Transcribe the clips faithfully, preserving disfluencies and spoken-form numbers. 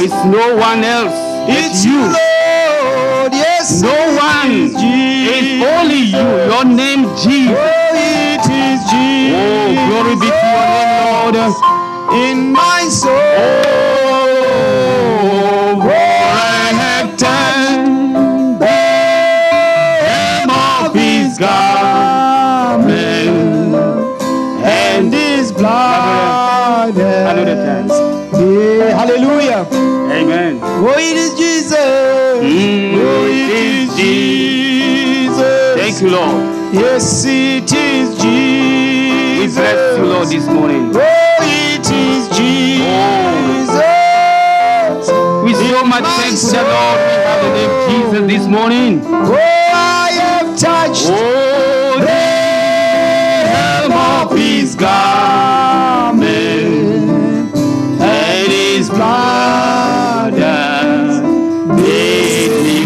is no one else It's but you, you. Lord. Yes, No it one. is Jesus. It's only you. Your name, Jesus. Oh, it is Jesus. Oh, glory be to your name, Lord. In my soul. Oh, for I have touched the hem of his garment, And his blood. Another time. Yeah, hallelujah. Amen. Oh, it is Jesus. Mm, Oh, it it is is Jesus. Thank you, Lord. Yes, it is Jesus. We bless you, Lord, this morning. Oh, it is Jesus. We so much thankful that, Lord, we have the name Jesus this morning. Oh, I have touched Oh, the hem of his garment, and his blood hath made me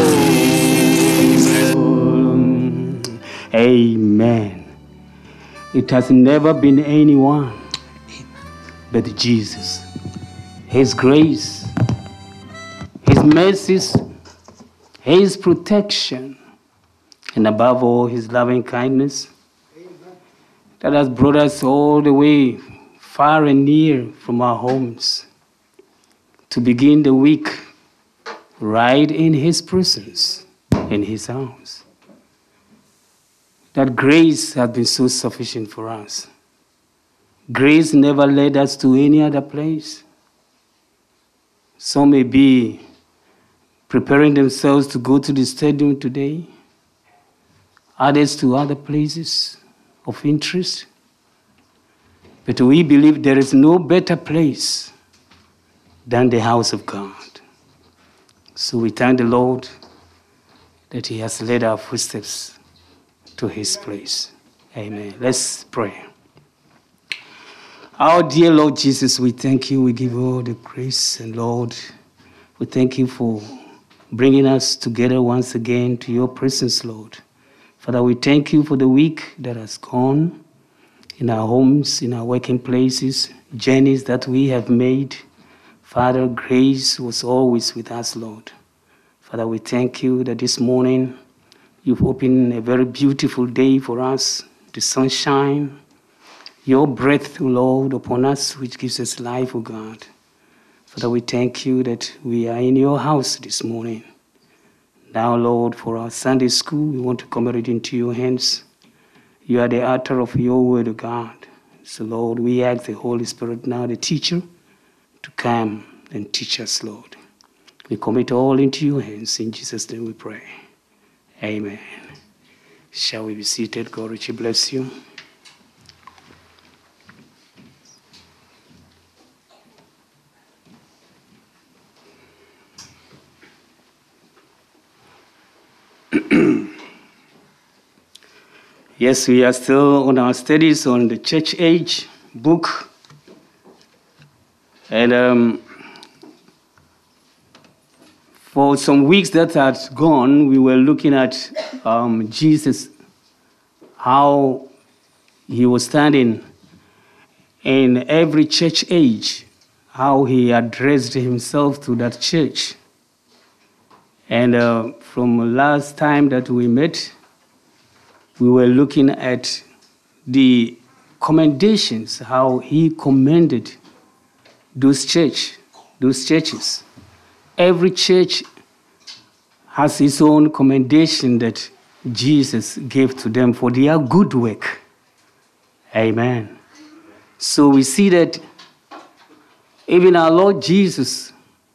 whole. Amen. It has never been anyone but Jesus. His grace, his mercies, his protection, and above all, his loving kindness that has brought us all the way, far and near from our homes, to begin the week right in his presence, in his house. That grace has been so sufficient for us. Grace never led us to any other place. Some may be preparing themselves to go to the stadium today, others to other places of interest. But we believe there is no better place than the house of God. So we thank the Lord that he has led our footsteps to his place. Amen. Let's pray. Our dear Lord Jesus, we thank you. We give you all the grace. And Lord, we thank you for bringing us together once again to your presence, Lord. Father, we thank you for the week that has gone, in our homes, in our working places, journeys that we have made. Father, grace was always with us, Lord. Father, we thank you that this morning you've opened a very beautiful day for us, the sunshine, your breath, Lord, upon us, which gives us life, O God. Father, we thank you that we are in your house this morning. Now, Lord, for our Sunday school, we want to commit it into your hands. You are the author of your word, O God. So, Lord, we ask the Holy Spirit, now the teacher, to come and teach us, Lord. We commit all into your hands. In Jesus' name we pray. Amen. Shall we be seated? God richly bless you. Yes, we are still on our studies on the church age book. And um, for some weeks that had gone, we were looking at um, Jesus, how he was standing in every church age, how he addressed himself to that church. And uh, from last time that we met, we were looking at the commendations, how he commended those church, those churches. Every church has its own commendation that Jesus gave to them for their good work. Amen. So we see that even our Lord Jesus,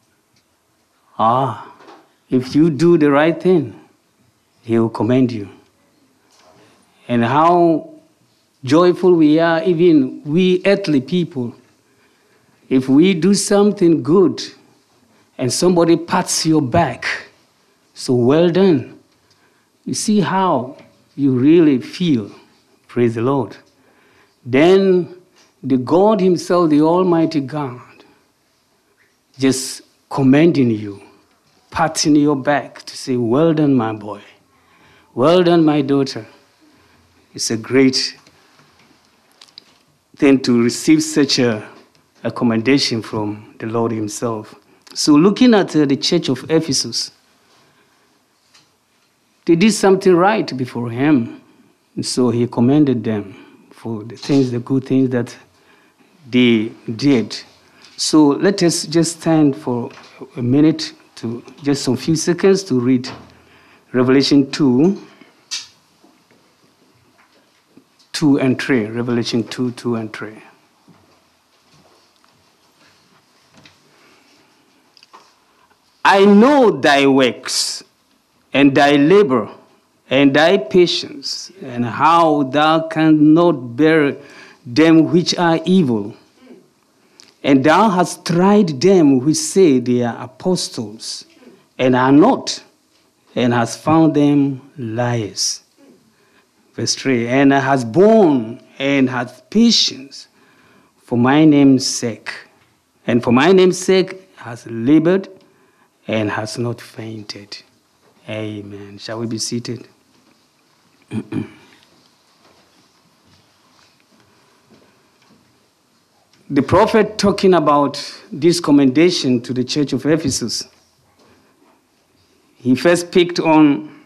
ah, if you do the right thing, he will commend you. And how joyful we are, even we earthly people, if we do something good and somebody pats your back, so well done. You see how you really feel. Praise the Lord. Then the God himself, the Almighty God, just commending you, patting your back to say, well done, my boy. Well done, my daughter. It's a great thing to receive such a, a commendation from the Lord himself. So looking at uh, the church of Ephesus, they did something right before him. And so he commended them for the things, the good things that they did. So let us just stand for a minute, to just some few seconds to read Revelation two, two and three. Revelation two, two and three. I know thy works, and thy labor, and thy patience, and how thou canst not bear them which are evil. And thou hast tried them which say they are apostles, and are not, and hast found them liars. Verse three, and hast borne, and hast patience for my name's sake, and for my name's sake hast labored, and has not fainted. Amen. Shall we be seated? The prophet talking about this commendation to the church of Ephesus, he first picked on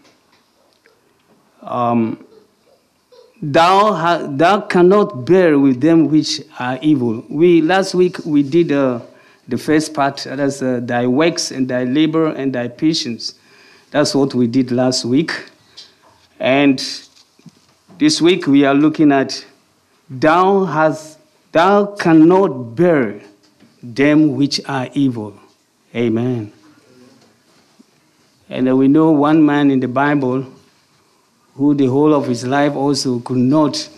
um, thou, ha- thou cannot bear with them which are evil. We last week we did uh, the first part, that's uh, thy works and thy labor and thy patience. That's what we did last week. And this week we are looking at thou has thou cannot bear them which are evil. Amen. And uh, we know one man in the Bible who the whole of his life also could not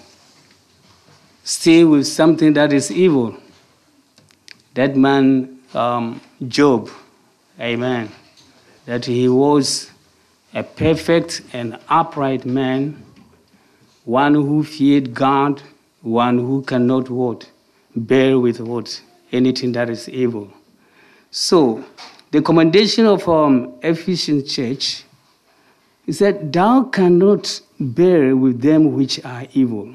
stay with something that is evil. That man, um, Job, amen, that he was a perfect and upright man, one who feared God, one who cannot what? Bear with what? Anything that is evil. So, the commendation of um, Ephesian church is that thou cannot bear with them which are evil.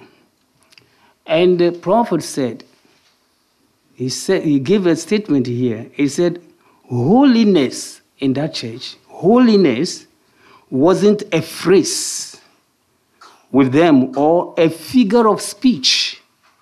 And the prophet said, He said, he gave a statement here. He said, holiness in that church, holiness wasn't a phrase with them or a figure of speech.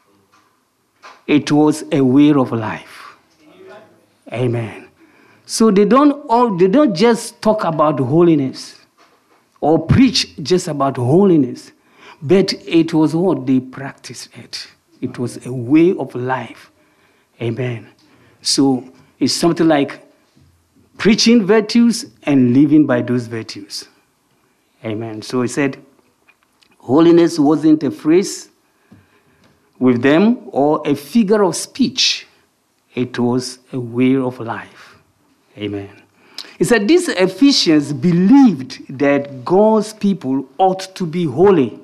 It was a way of life. Amen. So they don't all, they don't just talk about holiness or preach just about holiness, but it was what they practiced it. It was a way of life. Amen. So it's something like preaching virtues and living by those virtues. Amen. So he said, holiness wasn't a phrase with them or a figure of speech. It was a way of life. Amen. He said these Ephesians believed that God's people ought to be holy.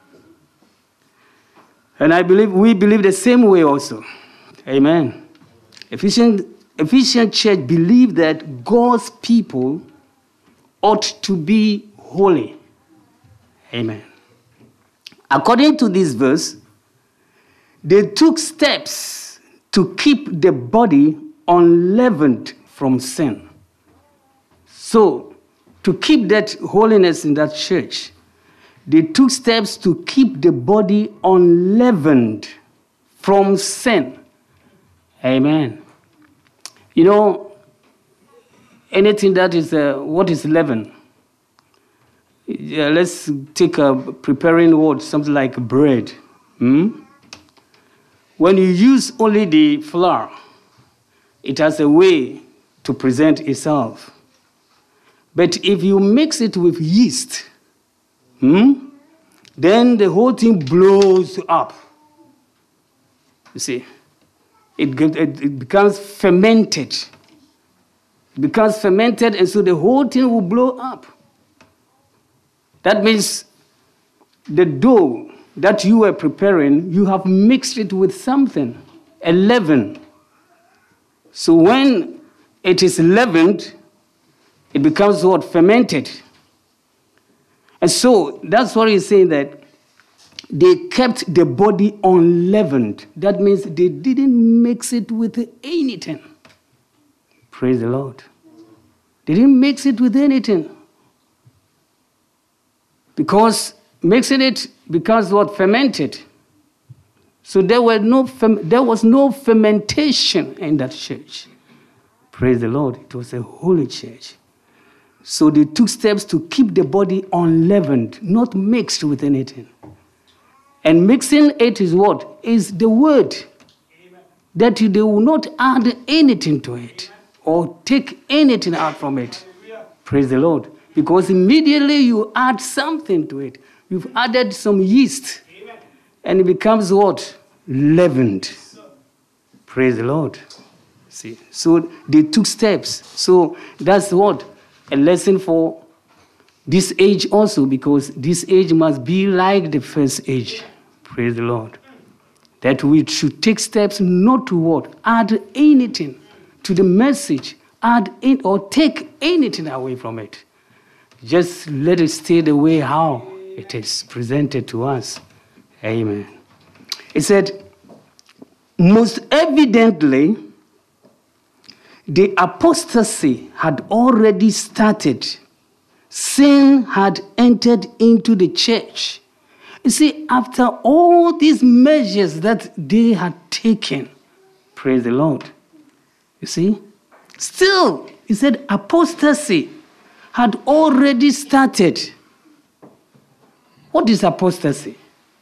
And I believe we believe the same way also. Amen. Ephesian, Ephesian church believed that God's people ought to be holy. Amen. According to this verse, they took steps to keep the body unleavened from sin. So, to keep that holiness in that church, they took steps to keep the body unleavened from sin. Amen. You know, anything that is, uh, what is leaven? Yeah, let's take a preparing word, something like bread. Hmm? When you use only the flour, it has a way to present itself. But if you mix it with yeast, hmm, then the whole thing blows up. You see, it, it becomes fermented. It becomes fermented, and so the whole thing will blow up. That means the dough that you were preparing, you have mixed it with something, a leaven. So when it is leavened, it becomes what? Fermented. And so that's what he's saying, that they kept the body unleavened. That means they didn't mix it with anything. Praise the Lord. They didn't mix it with anything. Because mixing it, because what? Fermented. So there, were no, there was no fermentation in that church. Praise the Lord. It was a holy church. So they took steps to keep the body unleavened, not mixed with anything. And mixing it is what? Is the word. Amen. That they will not add anything to it or take anything out from it. Hallelujah. Praise the Lord. Because immediately you add something to it. You've added some yeast. Amen. And it becomes what? Leavened. Praise the Lord. See. So they took steps. So that's what? A lesson for this age also, because this age must be like the first age. Praise the Lord. That we should take steps not to what? Add anything to the message, add in or take anything away from it. Just let it stay the way how it is presented to us. Amen. It said, most evidently, the apostasy had already started. Sin had entered into the church. You see, after all these measures that they had taken, praise the Lord, you see, still, he said apostasy had already started. What is apostasy?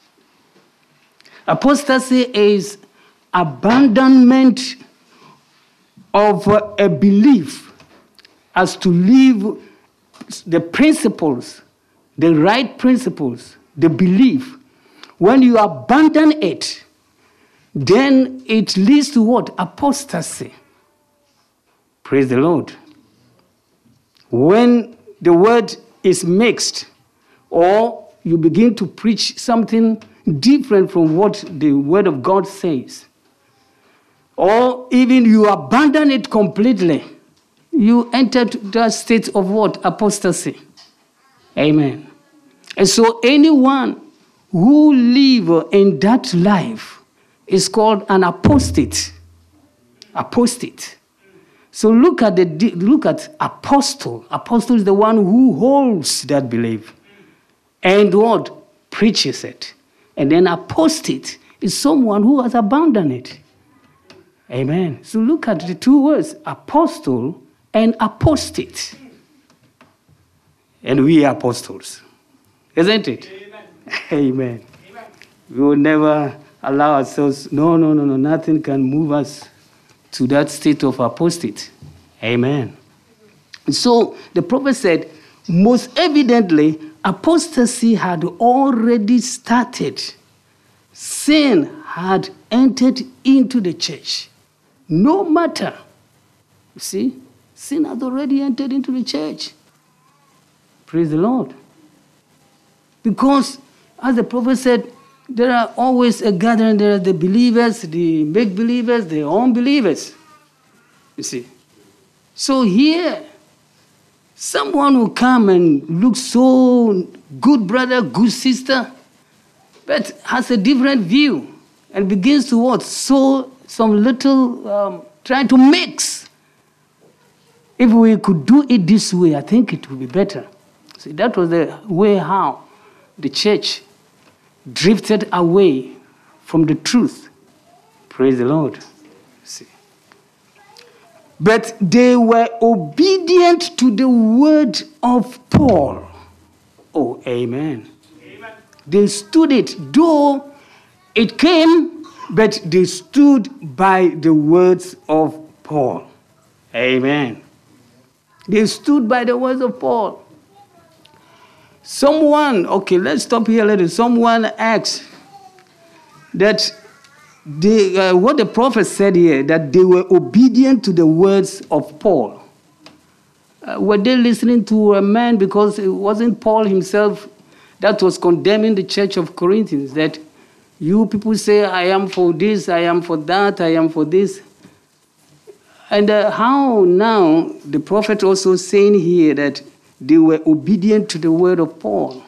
Apostasy is abandonment of a belief as to leave the principles, the right principles, the belief. When you abandon it, then it leads to what? Apostasy. Praise the Lord. When the word is mixed, or you begin to preach something different from what the word of God says, or even you abandon it completely, you enter that state of what? Apostasy. Amen. And so anyone who live in that life is called an apostate. Apostate. So look at the look at apostle. Apostle is the one who holds that belief and what? Preaches it. And then apostate is someone who has abandoned it. Amen. So look at the two words, apostle and apostate. And we are apostles. Isn't it? Amen. Amen. Amen. We will never allow ourselves, no, no, no, no, nothing can move us to that state of apostate. Amen. So the prophet said, most evidently, apostasy had already started. Sin had entered into the church. No matter, you see, sin had already entered into the church. Praise the Lord. Because, as the prophet said, there are always a gathering. There are the believers, the make-believers, the unbelievers. You see. So here, someone will come and look so good brother, good sister, but has a different view and begins to what? Sow some little, um, trying to mix. If we could do it this way, I think it would be better. See, that was the way how the church drifted away from the truth. Praise the Lord. See. But they were obedient to the word of Paul. Oh, amen. Amen. They stood it, though it came, but they stood by the words of Paul. Amen. They stood by the words of Paul. Someone, okay, let's stop here a little. Someone asked that they, uh, what the prophet said here, that they were obedient to the words of Paul. Uh, were they listening to a man because it wasn't Paul himself that was condemning the church of Corinthians, that you people say, I am for this, I am for that, I am for this. And uh, how now the prophet also saying here that they were obedient to the word of Paul.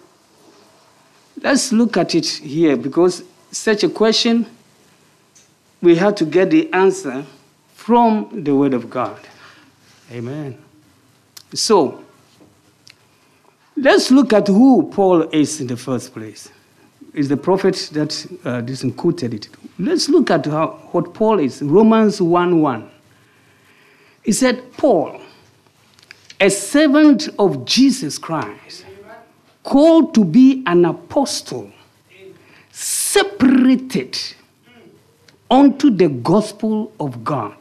Let's look at it here, because such a question, we have to get the answer from the word of God. Amen. So, let's look at who Paul is in the first place. It's the prophet that uh, this quoted it. Let's look at how, what Paul is. Romans one one. He said, Paul, a servant of Jesus Christ, called to be an apostle, separated unto the gospel of God.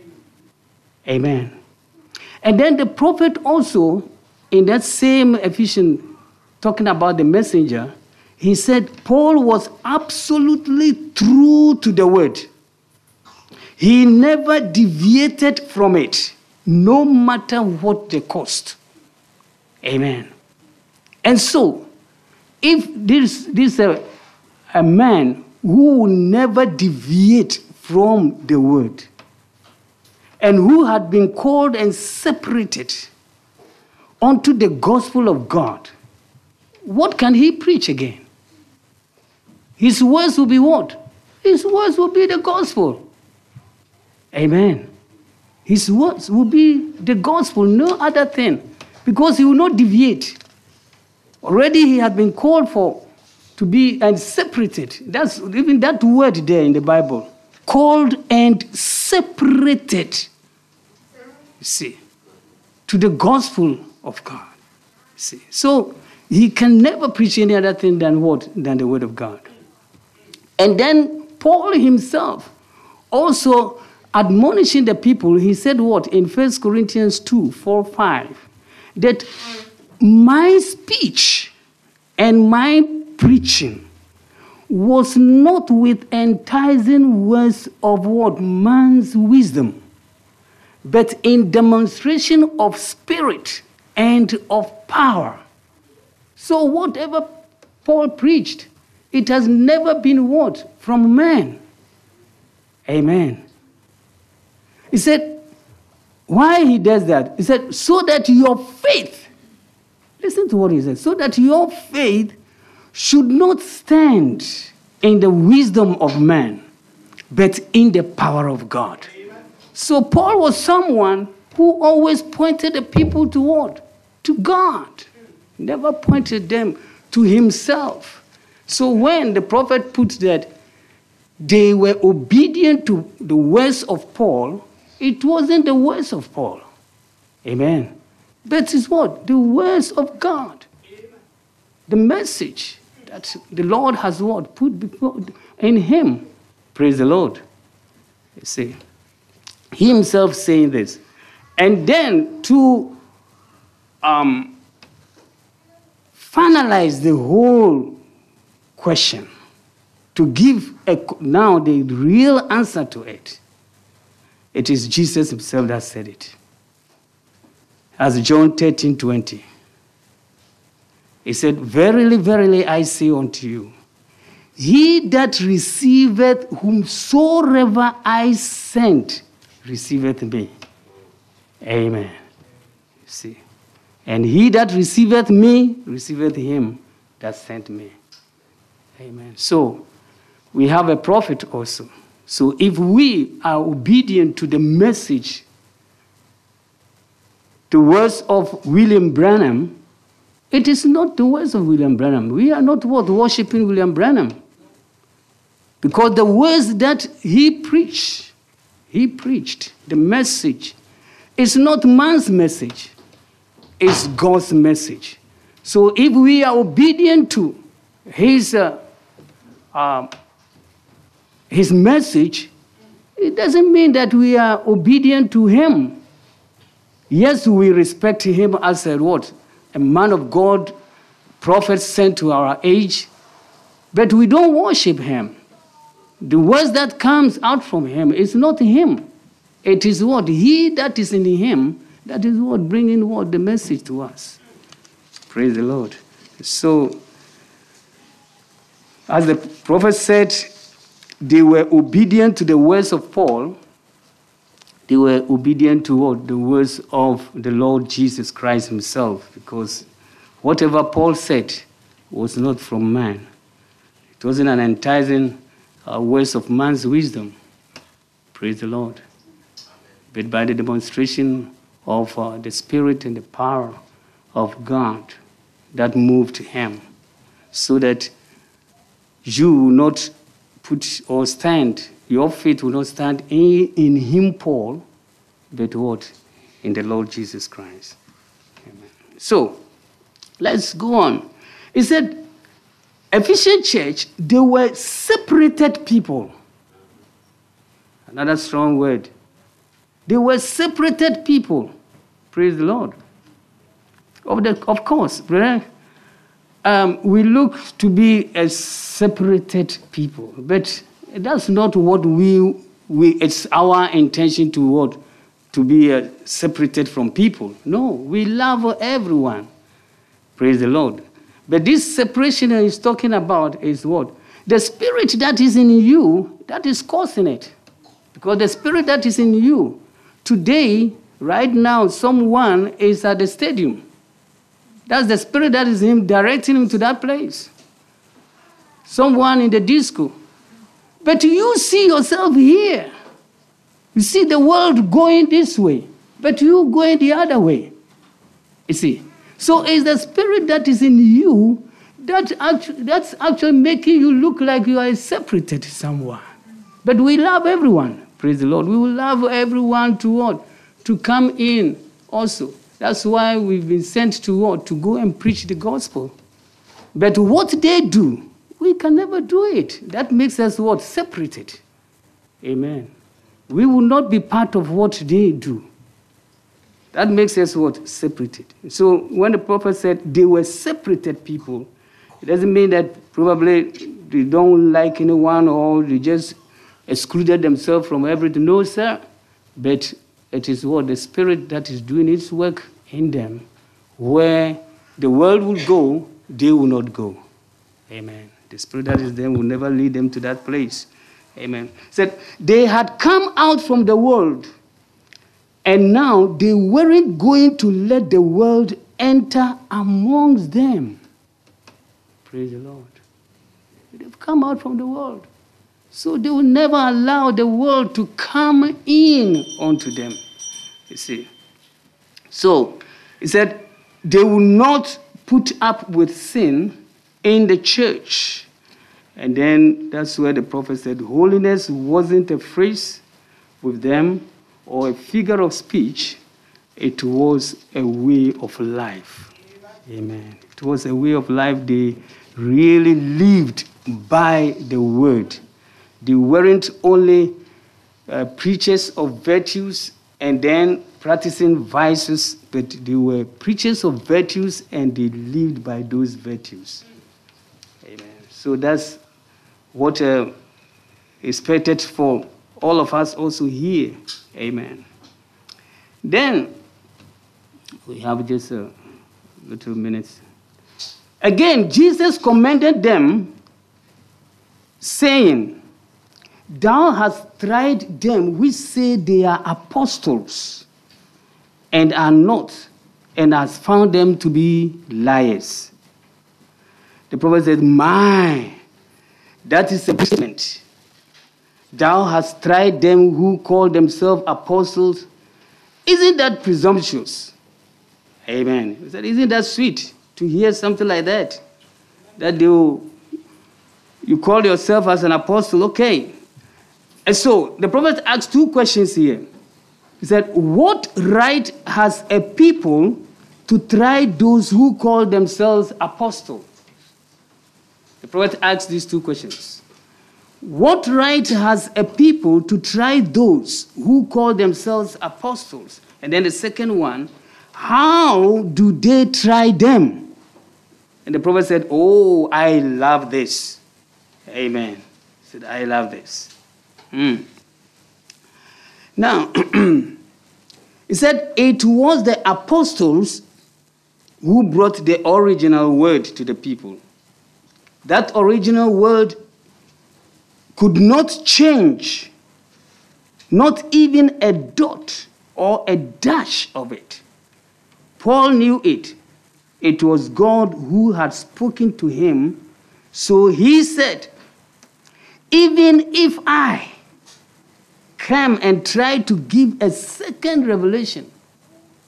Amen. And then the prophet also, in that same Ephesians, talking about the messenger, he said Paul was absolutely true to the word. He never deviated from it, no matter what the cost. Amen. And so, if this, this a, a man who will never deviate from the word, and who had been called and separated unto the gospel of God, what can he preach again? His words will be what? His words will be the gospel. Amen. His words will be the gospel, no other thing, because he will not deviate. Already he had been called for to be and separated. That's even that word there in the Bible. Called and separated. You see, to the gospel of God. You see. So he can never preach any other thing than what? Than the word of God. And then Paul himself also admonishing the people, he said what? In First Corinthians two, four, five, that my speech and my preaching was not with enticing words of what? Man's wisdom, but in demonstration of spirit and of power. So whatever Paul preached, it has never been what? From man. Amen. He said, why he does that? He said, so that your faith, listen to what he said, so that your faith should not stand in the wisdom of man, but in the power of God. Amen. So Paul was someone who always pointed the people to what? To God. Never pointed them to himself. So when the prophet put that they were obedient to the words of Paul, it wasn't the words of Paul. Amen. But it's what? The words of God. Amen. The message that the Lord has what? Put before in him. Praise the Lord. You see. He himself saying this. And then to um, finalize the whole question, to give a, now the real answer to it, it is Jesus himself that said it. As John thirteen twenty. He said, verily, verily, I say unto you, he that receiveth whomsoever I sent, receiveth me. Amen. You see. And he that receiveth me, receiveth him that sent me. Amen. So, we have a prophet also. So if we are obedient to the message, the words of William Branham, it is not the words of William Branham. We are not what? Worshipping William Branham. Because the words that he preached, he preached, the message, is not man's message. It's God's message. So if we are obedient to his uh, uh, his message, it doesn't mean that we are obedient to him. Yes, we respect him as a what? A man of God, prophet sent to our age, but we don't worship him. The words that comes out from him is not him. It is what? He that is in him, that is what bringing what? The message to us. Praise the Lord. So, as the prophet said, they were obedient to the words of Paul. They were obedient to what? The words of the Lord Jesus Christ himself. Because whatever Paul said was not from man. It wasn't an enticing uh, words of man's wisdom. Praise the Lord. But by the demonstration of uh, the Spirit and the power of God that moved him, so that you will not put or stand, your faith will not stand in, in him, Paul, but what? In the Lord Jesus Christ. Amen. So, let's go on. He said, Ephesian church, they were separated people. Another strong word. They were separated people. Praise the Lord. Of, the, of course, brother, um, we look to be a separated people, but that's not what we, we it's our intention to what? To be uh, separated from people. No, we love everyone. Praise the Lord. But this separation he's talking about is what? The spirit that is in you, that is causing it. Because the spirit that is in you, today, right now, someone is at the stadium. That's the spirit that is in him, directing him to that place. Someone in the disco. But you see yourself here. You see the world going this way, but you going the other way. You see? So it's the spirit that is in you that actu- that's actually making you look like you are separated somewhere. But we love everyone. Praise the Lord. We will love everyone to what? To come in also. That's why we've been sent to what? To go and preach the gospel. But what they do, we can never do it. That makes us what? Separated. Amen. We will not be part of what they do. That makes us what? Separated. So when the prophet said they were separated people, it doesn't mean that probably they don't like anyone or they just excluded themselves from everything. No, sir. But it is what? The Spirit that is doing its work in them. Where the world will go, they will not go. Amen. The Spirit that is there will never lead them to that place. Amen. Said they had come out from the world, and now they weren't going to let the world enter amongst them. Praise the Lord. They've come out from the world. So they will never allow the world to come in onto them. You see. So he said they will not put up with sin in the church. And then that's where the prophet said holiness wasn't a phrase with them or a figure of speech. It was a way of life. Amen. It was a way of life. They really lived by the word. They weren't only uh, preachers of virtues and then practicing vices, but they were preachers of virtues and they lived by those virtues. Amen. So that's what uh, is expected for all of us also here. Amen. Then, we have just a little minutes. Again, Jesus commended them, saying, "Thou hast tried them which say they are apostles, and are not, and hast found them to be liars." The prophet said, "My, that is a statement. Thou hast tried them who call themselves apostles. Isn't that presumptuous?" Amen. He said, "Isn't that sweet to hear something like that? That you, you call yourself as an apostle, okay." And so the prophet asked two questions here. He said, what right has a people to try those who call themselves apostles? The prophet asked these two questions. What right has a people to try those who call themselves apostles? And then the second one, how do they try them? And the prophet said, "Oh, I love this." Amen. He said, "I love this." Mm. Now, he said, it was the apostles who brought the original word to the people. That original word could not change, not even a dot or a dash of it. Paul knew it. It was God who had spoken to him. So he said, even if I come and try to give a second revelation,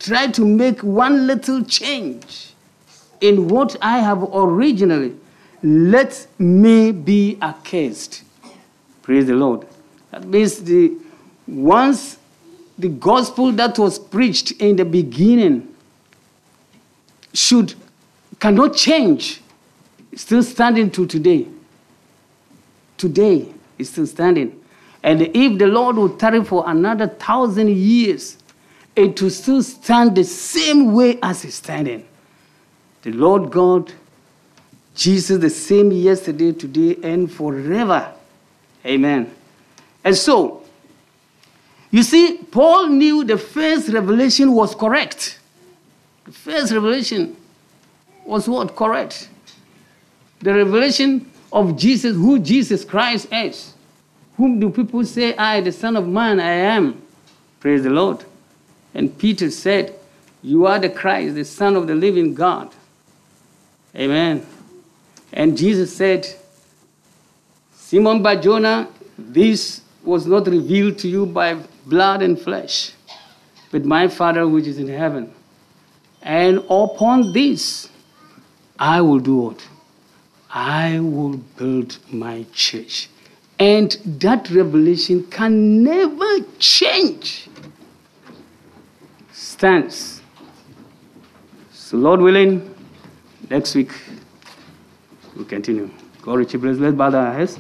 try to make one little change in what I have originally, let me be accursed. Praise the Lord. That means the once the gospel that was preached in the beginning should cannot change. It's still standing to today. Today it's still standing. And if the Lord will tarry for another thousand years, it will still stand the same way as it's standing. The Lord God, Jesus, the same yesterday, today, and forever. Amen. And so, you see, Paul knew the first revelation was correct. The first revelation was what? Correct. The revelation of Jesus, who Jesus Christ is. Whom do people say, I, the Son of Man, I am? Praise the Lord. And Peter said, you are the Christ, the Son of the living God. Amen. And Jesus said, Simon Bar-Jonah, this was not revealed to you by blood and flesh, but my Father which is in heaven. And upon this, I will do what? I will build my church. And that revelation can never change. Stands. So Lord willing, next week we'll continue. God richly bless. Let's bow our heads.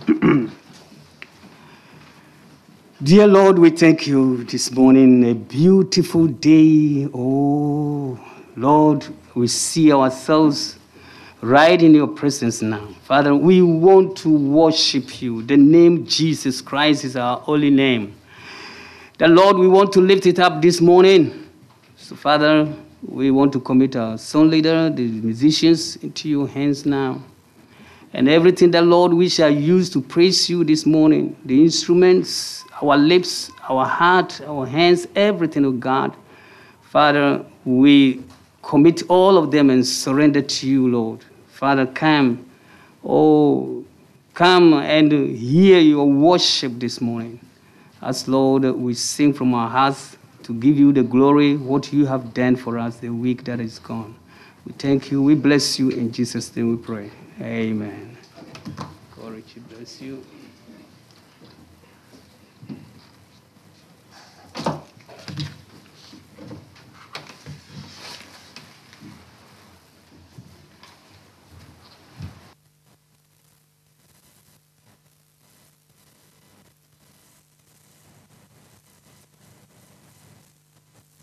Dear Lord, we thank you this morning. A beautiful day. Oh, Lord, we see ourselves right in your presence now. Father, we want to worship you. The name Jesus Christ is our holy name. The Lord, we want to lift it up this morning. So, Father, we want to commit our song leader, the musicians, into your hands now. And everything that, Lord, we shall use to praise you this morning, the instruments, our lips, our heart, our hands, everything, oh God. Father, we commit all of them and surrender to you, Lord. Father, come, oh, come and hear your worship this morning. As, Lord, we sing from our hearts to give you the glory, what you have done for us the week that is gone. We thank you. We bless you. In Jesus' name we pray. Amen. God richly bless you.